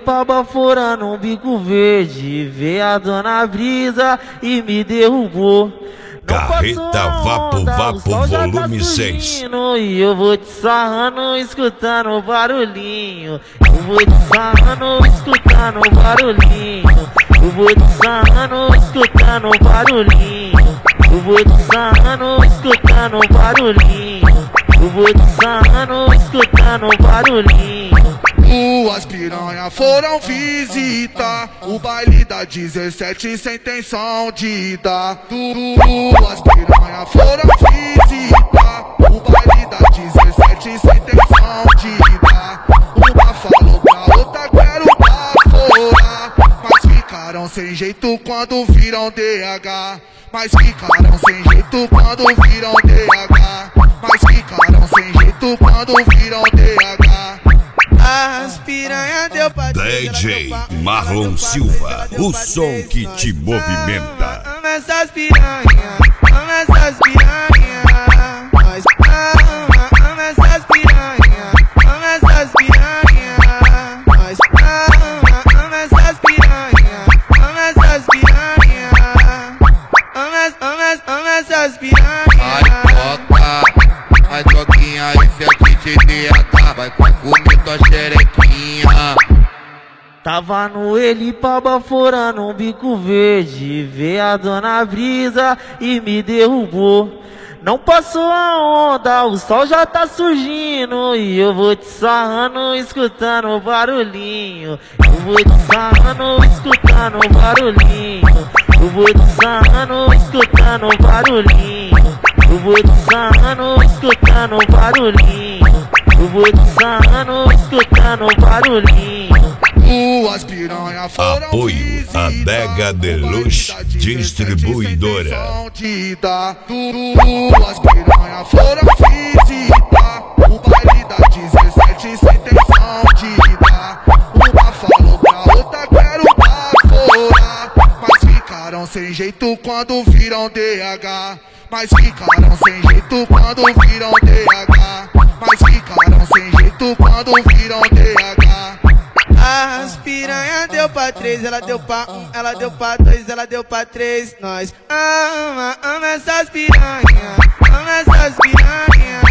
pra baforando um bico verde. Veio a dona Brisa e me derrubou. Carreta Vapo Vapo volume 6. E eu vou te sarrando, escutando o barulhinho. Eu vou te sarrando, escutando o barulhinho. Eu vou te sarrando, escutando o barulhinho. Eu vou te sarrando, escutando o barulhinho. Eu vou te sarrando, escutando o barulhinho. Duas piranhas foram visitar o baile da 17 sem intenção de dar. Duas piranhas foram visitar o baile da 17 sem intenção de dar. Uma falou pra outra quero baforar, mas ficaram sem jeito quando viram DH. Mas ficaram sem jeito quando viram DH. Mas ficaram sem jeito quando viram DH. As piranha deu pra DJ Marlon Silva, o som que te movimenta. Ama essas piranha, ama essas piranha. Nós ama essas piranha, ama essas piranha. Nós ama essas piranha, ama essas piranha. Ama essas piranha. Ai Joguinha, esse é o DH, vai comer tua xerequinha. Tava no ele pra baforando um bico verde. Veio a dona Brisa e me derrubou. Não passou a onda, o sol já tá surgindo. E eu vou te sarrando, escutando o barulhinho. Eu vou te sarrando, escutando o barulhinho. Eu vou te sarrando, escutando o barulhinho. Eu vou te sarrando, escutando o barulhinho. Eu vou te sarrando, escutando o barulhinho. Duas piranhas foram Apoio Adega Deluxe Distribuidora. Duas piranhas foram visitar o baile da 17 sem intenção de dar. Uma falou pra outra quero baforar, mas ficaram sem jeito quando viram DH. Mas ficaram sem jeito quando viram DH. Mas ficaram sem jeito quando viram DH. As piranha deu pra 3, ela deu pra 1, ela deu pra 2, ela deu pra 3. Nós ama essas piranha, ama essas piranha.